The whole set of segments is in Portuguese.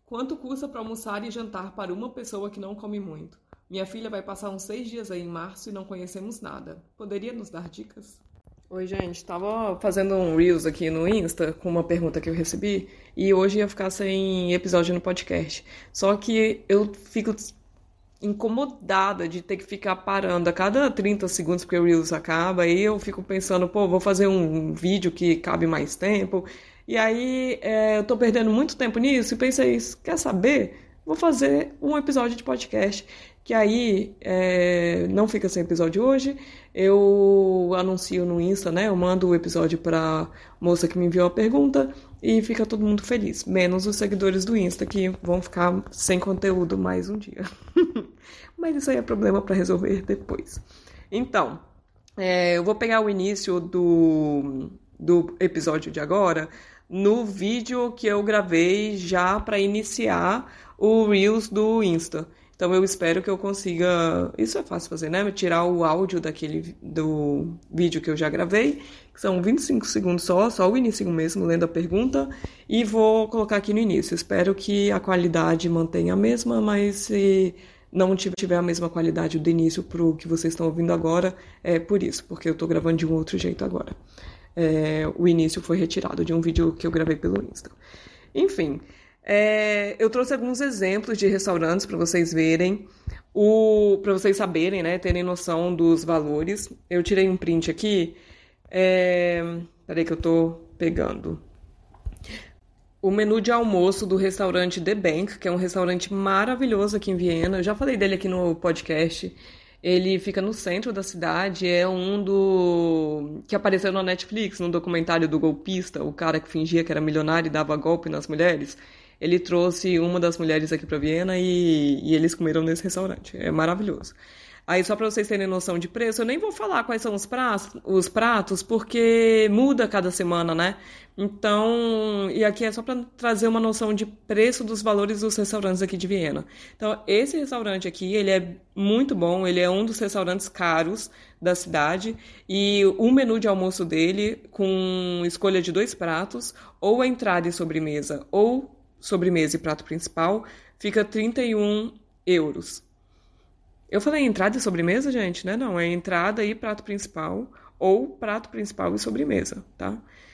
Quanto custa para almoçar e jantar para uma pessoa que não come muito? Minha filha vai passar uns 6 dias aí em março e não conhecemos nada. Poderia nos dar dicas? Oi, gente. Tava fazendo um Reels aqui no Insta com uma pergunta que eu recebi e hoje ia ficar sem episódio no podcast. Só que eu fico incomodada de ter que ficar parando a cada 30 segundos porque o Reels acaba. Aí eu fico pensando, pô, vou fazer um vídeo que cabe mais tempo. E aí eu tô perdendo muito tempo nisso e pensei, quer saber? Vou fazer um episódio de podcast. Que aí não fica sem episódio hoje. Eu anuncio no Insta, né? Eu mando o episódio pra moça que me enviou a pergunta e fica todo mundo feliz. Menos os seguidores do Insta que vão ficar sem conteúdo mais um dia. Mas isso aí é problema para resolver depois. Então, eu vou pegar o início do episódio de agora no vídeo que eu gravei já para iniciar o Reels do Insta. Então eu espero que eu consiga... Isso é fácil fazer, né? Tirar o áudio do vídeo que eu já gravei, que são 25 segundos só o início mesmo, lendo a pergunta, e vou colocar aqui no início. Espero que a qualidade mantenha a mesma, mas se não tiver a mesma qualidade do início pro que vocês estão ouvindo agora, é por isso, porque eu tô gravando de um outro jeito agora. O início foi retirado de um vídeo que eu gravei pelo Insta. Enfim... eu trouxe alguns exemplos de restaurantes para vocês verem, para vocês saberem, né, terem noção dos valores. Eu tirei um print aqui. Peraí que eu tô pegando. O menu de almoço do restaurante The Bank, que é um restaurante maravilhoso aqui em Viena. Eu já falei dele aqui no podcast. Ele fica no centro da cidade, é que apareceu na Netflix, no documentário do golpista, o cara que fingia que era milionário e dava golpe nas mulheres. Ele trouxe uma das mulheres aqui para Viena e eles comeram nesse restaurante. É maravilhoso. Aí, só para vocês terem noção de preço, eu nem vou falar quais são os pratos, porque muda cada semana, né? Então, e aqui é só para trazer uma noção de preço dos valores dos restaurantes aqui de Viena. Então, esse restaurante aqui, ele é muito bom, ele é um dos restaurantes caros da cidade, e o menu de almoço dele, com escolha de 2 pratos, ou entrada e sobremesa, ou sobremesa e prato principal, fica 31 euros. Eu falei entrada e sobremesa, gente, né? Não, é entrada e prato principal, ou prato principal e sobremesa, tá?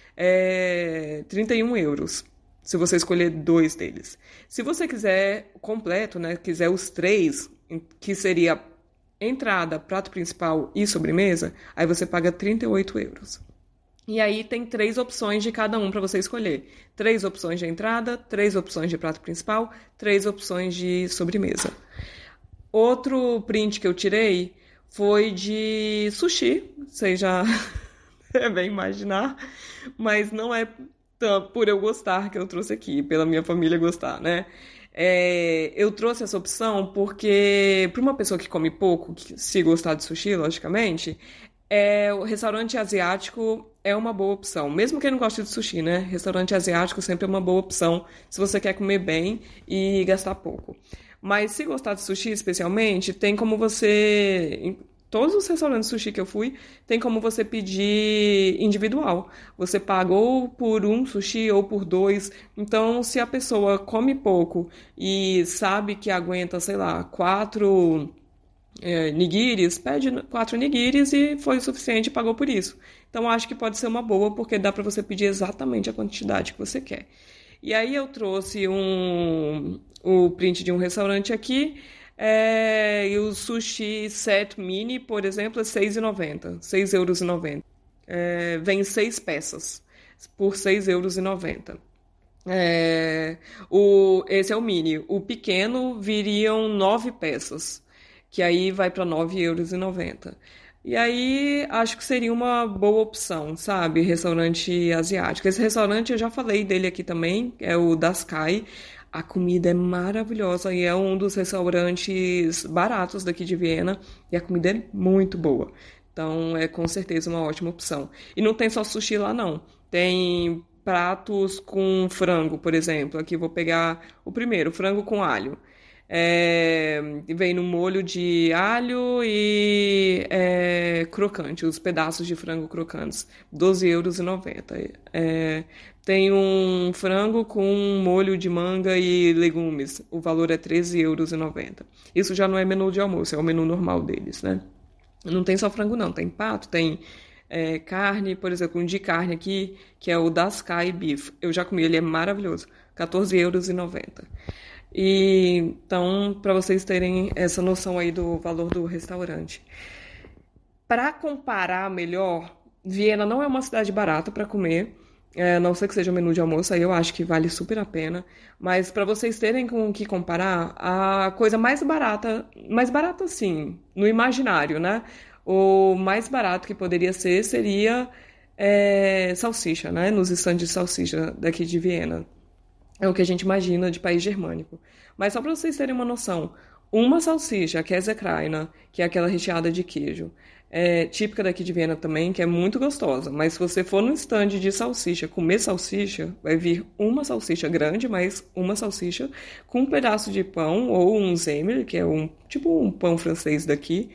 31 euros, se você escolher 2 deles. Se você quiser completo, né? Quiser os 3, que seria entrada, prato principal e sobremesa, aí você paga 38 euros. E aí tem 3 opções de cada um para você escolher. 3 opções de entrada, 3 opções de prato principal, 3 opções de sobremesa. Outro print que eu tirei foi de sushi. Vocês já devem imaginar, mas não é por eu gostar que eu trouxe aqui, pela minha família gostar, né? Eu trouxe essa opção porque, para uma pessoa que come pouco, se gostar de sushi, logicamente, o restaurante asiático é uma boa opção. Mesmo quem não gosta de sushi, né? Restaurante asiático sempre é uma boa opção se você quer comer bem e gastar pouco. Mas se gostar de sushi especialmente, tem como você... Em todos os restaurantes de sushi que eu fui, tem como você pedir individual. Você paga ou por um sushi ou por 2. Então, se a pessoa come pouco e sabe que aguenta, sei lá, 4... nigiris, pede 4 nigiris e foi o suficiente e pagou por isso. Então acho que pode ser uma boa, porque dá para você pedir exatamente a quantidade que você quer. E aí eu trouxe o print de um restaurante aqui, e o sushi set mini, por exemplo, é 6,90, 6,90 euros. Vem 6 peças por 6,90 euros. Esse é o mini. O pequeno viriam 9 peças, que aí vai para 9,90 euros. E aí, acho que seria uma boa opção, sabe? Restaurante asiático. Esse restaurante, eu já falei dele aqui também, é o Daskai. A comida é maravilhosa e é um dos restaurantes baratos daqui de Viena. E a comida é muito boa. Então, é com certeza uma ótima opção. E não tem só sushi lá, não. Tem pratos com frango, por exemplo. Aqui eu vou pegar o primeiro, frango com alho. Vem no molho de alho e crocante, os pedaços de frango crocantes, 12,90 euros. Tem um frango com um molho de manga e legumes. O valor é 13,90 €. Isso já não é menu de almoço, é o menu normal deles, né? Não tem só frango, não. Tem pato, tem carne, por exemplo, um de carne aqui, que é o Das Sky Beef. Eu já comi, ele é maravilhoso. 14,90 €. E, então, para vocês terem essa noção aí do valor do restaurante. Para comparar melhor, Viena não é uma cidade barata para comer, a não ser que seja um menu de almoço, aí eu acho que vale super a pena. Mas para vocês terem com o que comparar, a coisa mais barata sim, no imaginário, né? O mais barato que poderia ser seria salsicha, né? Nos estandes de salsicha daqui de Viena. É o que a gente imagina de país germânico. Mas só para vocês terem uma noção, uma salsicha, que é Käsekrainer, que é aquela recheada de queijo, é típica daqui de Viena também, que é muito gostosa. Mas se você for no stand de salsicha, comer salsicha, vai vir uma salsicha grande, mas uma salsicha com um pedaço de pão ou um semel, que é tipo um pão francês daqui,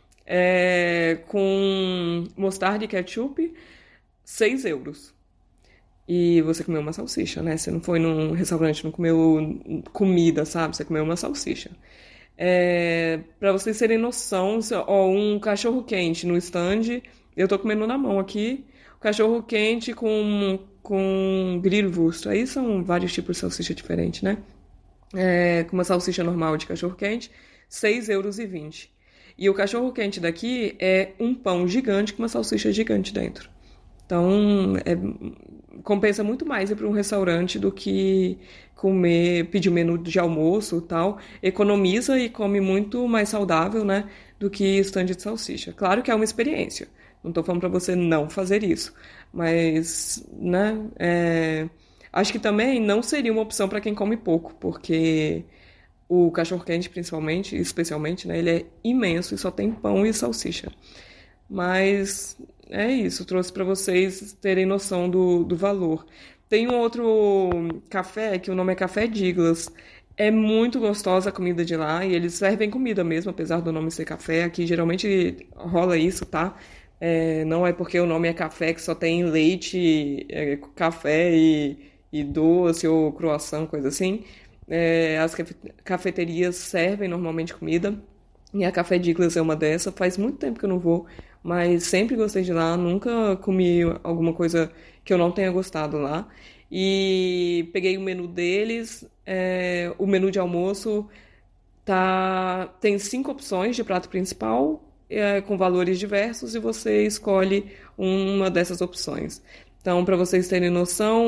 com mostarda e ketchup, 6 €. E você comeu uma salsicha, né? Você não foi num restaurante, não comeu comida, sabe? Você comeu uma salsicha. Para vocês terem noção, um cachorro quente no stand, eu tô comendo na mão aqui, cachorro quente com grillwurst. Aí são vários tipos de salsicha diferentes, né? Com uma salsicha normal de cachorro quente, 6,20 € E o cachorro quente daqui é um pão gigante com uma salsicha gigante dentro. Então, compensa muito mais ir para um restaurante do que pedir um menu de almoço e tal. Economiza e come muito mais saudável, né, do que stand de salsicha. Claro que é uma experiência. Não estou falando para você não fazer isso. Mas, né, acho que também não seria uma opção para quem come pouco, porque o cachorro-quente, principalmente, especialmente, né, ele é imenso e só tem pão e salsicha. Mas é isso, trouxe para vocês terem noção do valor. Tem um outro café, que o nome é Café Diglas. É muito gostosa a comida de lá, e eles servem comida mesmo, apesar do nome ser café. Aqui geralmente rola isso, tá? Não é porque o nome é café que só tem leite, café e doce ou croissant, coisa assim. As cafeterias servem normalmente comida. E a Café Diglas é uma dessas. Faz muito tempo que eu não vou, mas sempre gostei de lá. Nunca comi alguma coisa que eu não tenha gostado lá. E peguei o menu deles. O menu de almoço tem 5 opções de prato principal, com valores diversos, e você escolhe uma dessas opções. Então, para vocês terem noção,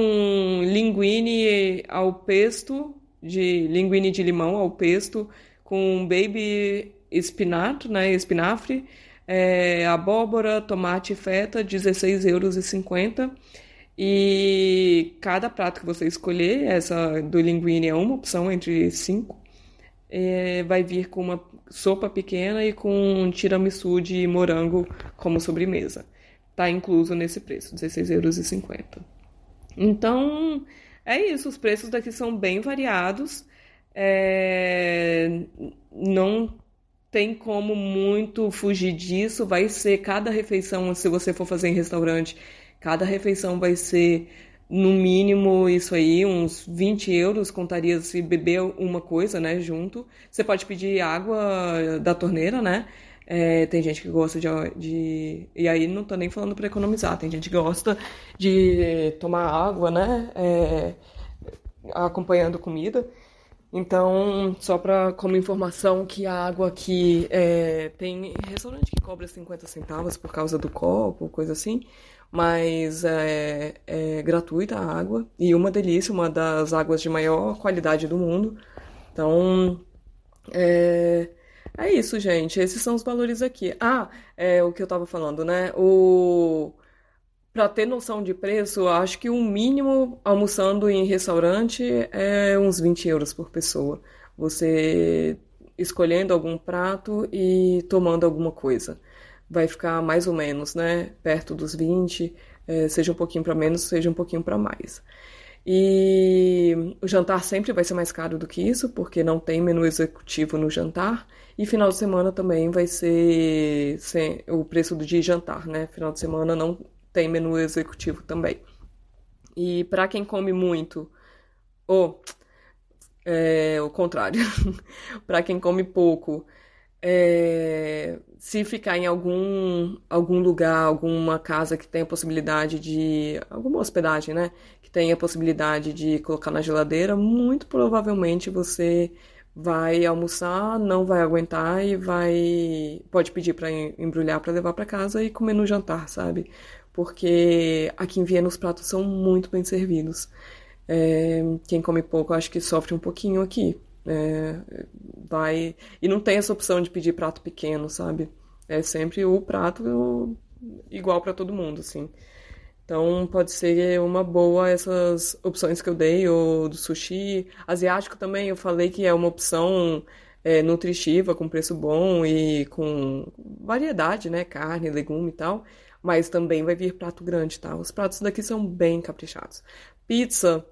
linguine de limão ao pesto, com baby espinato, né, espinafre, abóbora, tomate e feta, 16,50 €. E cada prato que você escolher, essa do linguine é uma opção entre 5, vai vir com uma sopa pequena e com um tiramisu de morango como sobremesa. Tá incluso nesse preço, 16,50 €. Então, é isso. Os preços daqui são bem variados. Não tem como muito fugir disso. Vai ser cada refeição, se você for fazer em restaurante, cada refeição vai ser no mínimo isso aí, uns 20 €, contaria se beber uma coisa, né, junto. Você pode pedir água da torneira, né? Tem gente que gosta E aí não tô nem falando para economizar. Tem gente que gosta de tomar água, né? Acompanhando comida. Então, só como informação, que a água aqui tem restaurante que cobra 50 centavos por causa do copo, coisa assim, mas é gratuita a água e uma delícia, uma das águas de maior qualidade do mundo. Então, é isso, gente. Esses são os valores aqui. O que eu tava falando, né? Para ter noção de preço, eu acho que o mínimo almoçando em restaurante é uns 20 € por pessoa. Você escolhendo algum prato e tomando alguma coisa. Vai ficar mais ou menos, né? Perto dos 20, seja um pouquinho para menos, seja um pouquinho para mais. E o jantar sempre vai ser mais caro do que isso, porque não tem menu executivo no jantar. E final de semana também vai ser o preço do dia de jantar, né? Final de semana não tem menu executivo também. E para quem come muito, ou o contrário, para quem come pouco, se ficar em algum lugar, alguma casa que tenha possibilidade de. Alguma hospedagem, né? Que tenha possibilidade de colocar na geladeira, muito provavelmente você vai almoçar, não vai aguentar e pode pedir para embrulhar para levar para casa e comer no jantar, sabe? Porque aqui em Viena os pratos são muito bem servidos. Quem come pouco acho que sofre um pouquinho aqui. É, vai e não tem essa opção de pedir prato pequeno, sabe? É sempre o prato igual para todo mundo, assim. Então pode ser uma boa essas opções que eu dei, ou do sushi. Asiático também eu falei que é uma opção nutritiva, com preço bom e com variedade, né? Carne, legume e tal. Mas também vai vir prato grande, tá? Os pratos daqui são bem caprichados. Pizza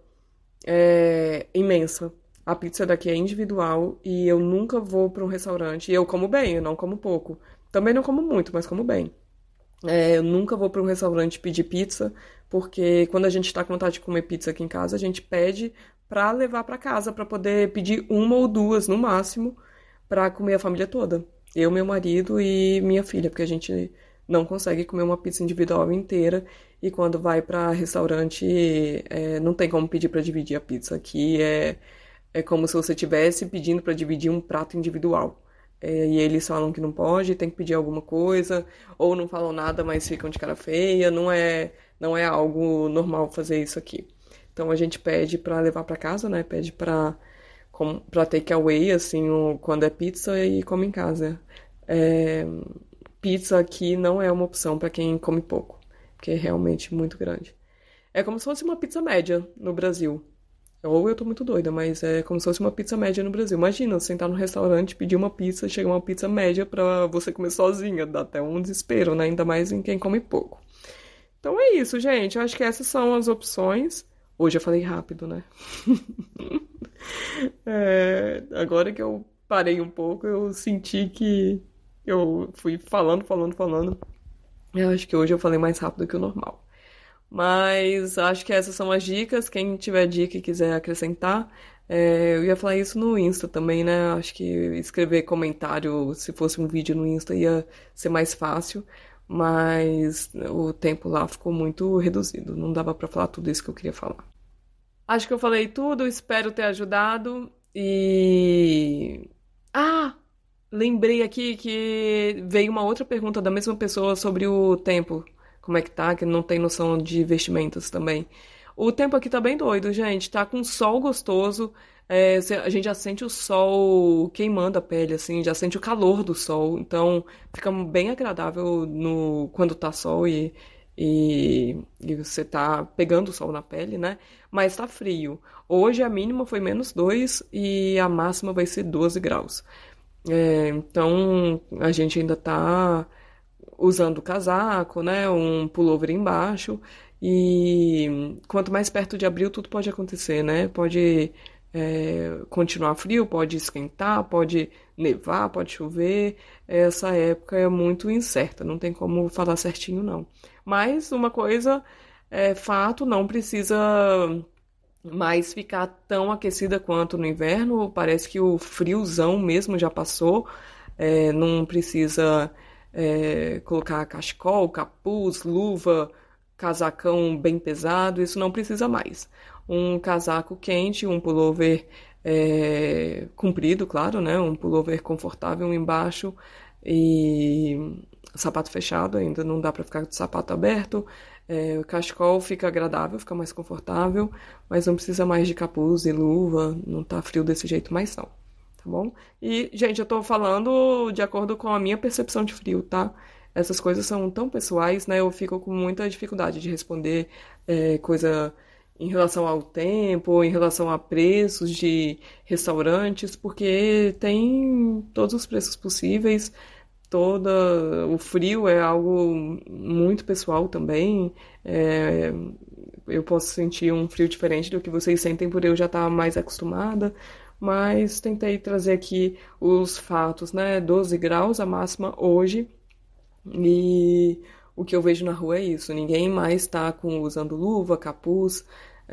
é imensa. A pizza daqui é individual e eu nunca vou para um restaurante. E eu como bem, eu não como pouco. Também não como muito, mas como bem. Eu nunca vou para um restaurante pedir pizza, porque quando a gente está com vontade de comer pizza aqui em casa, a gente pede para levar para casa, para poder pedir uma ou duas no máximo, para comer a família toda. Eu, meu marido e minha filha, porque a gente não consegue comer uma pizza individual inteira. E quando vai para restaurante, não tem como pedir para dividir a pizza. Aqui é como se você estivesse pedindo para dividir um prato individual. E eles falam que não pode, tem que pedir alguma coisa, ou não falam nada, mas ficam de cara feia. Não é algo normal fazer isso aqui. Então a gente pede para levar para casa, né? Pede para take away, assim, quando é pizza e come em casa. É, Pizza aqui não é uma opção para quem come pouco, porque é realmente muito grande. É como se fosse uma pizza média no Brasil. Ou eu tô muito doida, mas é como se fosse uma pizza média no Brasil. Imagina, sentar no restaurante, pedir uma pizza, chega uma pizza média pra você comer sozinha. Dá até um desespero, né? Ainda mais em quem come pouco. Então é isso, gente. Eu acho que essas são as opções. Hoje eu falei rápido, né? Agora que eu parei um pouco, eu senti que eu fui falando, falando, falando. Eu acho que hoje eu falei mais rápido que o normal. Mas acho que essas são as dicas. Quem tiver dica e quiser acrescentar, eu ia falar isso no Insta também, né? Acho que escrever comentário, se fosse um vídeo no Insta, ia ser mais fácil. Mas o tempo lá ficou muito reduzido. Não dava pra falar tudo isso que eu queria falar. Acho que eu falei tudo, espero ter ajudado. E. Ah! Lembrei aqui que veio uma outra pergunta da mesma pessoa sobre o tempo. Como é que tá? Que não tem noção de vestimentas também. O tempo aqui tá bem doido, gente. Tá com sol gostoso. A gente já sente o sol queimando a pele, assim, já sente o calor do sol. Então, fica bem agradável quando tá sol e você tá pegando o sol na pele, né? Mas tá frio. Hoje a mínima foi -2 e a máxima vai ser 12 graus. Então a gente ainda tá usando casaco, né? Um pullover embaixo. E quanto mais perto de abril, tudo pode acontecer, né? Pode continuar frio, pode esquentar, pode nevar, pode chover. Essa época é muito incerta, não tem como falar certinho, não. Mas uma coisa é fato, não precisa mais ficar tão aquecida quanto no inverno. Parece que o friozão mesmo já passou. Não precisa colocar cachecol, capuz, luva, casacão bem pesado. Isso não precisa mais. Um casaco quente, um pullover comprido, claro, né? Um pullover confortável embaixo e sapato fechado, ainda não dá para ficar de sapato aberto. O cachecol fica agradável, fica mais confortável, mas não precisa mais de capuz e luva, não tá frio desse jeito mais não, tá bom? E, gente, eu tô falando de acordo com a minha percepção de frio, tá? Essas coisas são tão pessoais, né? Eu fico com muita dificuldade de responder coisa em relação ao tempo, em relação a preços de restaurantes, porque tem todos os preços possíveis. O frio é algo muito pessoal também. Eu posso sentir um frio diferente do que vocês sentem por eu já estar mais acostumada, mas tentei trazer aqui os fatos, né? 12 graus a máxima hoje e o que eu vejo na rua é isso. Ninguém mais está usando luva, capuz,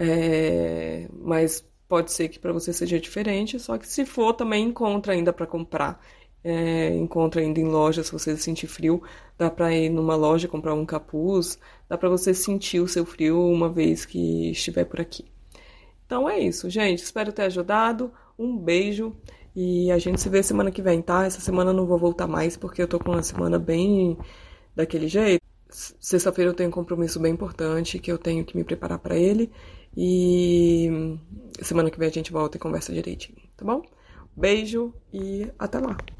mas pode ser que para você seja diferente, só que se for, também encontra ainda para comprar. Encontra ainda em loja, se você sentir frio, dá para ir numa loja comprar um capuz, dá para você sentir o seu frio uma vez que estiver por aqui. Então é isso, gente. Espero ter ajudado. Um beijo e a gente se vê semana que vem, tá? Essa semana eu não vou voltar mais porque eu tô com uma semana bem daquele jeito. Sexta-feira eu tenho um compromisso bem importante que eu tenho que me preparar para ele e semana que vem a gente volta e conversa direitinho, tá bom? Beijo e até lá!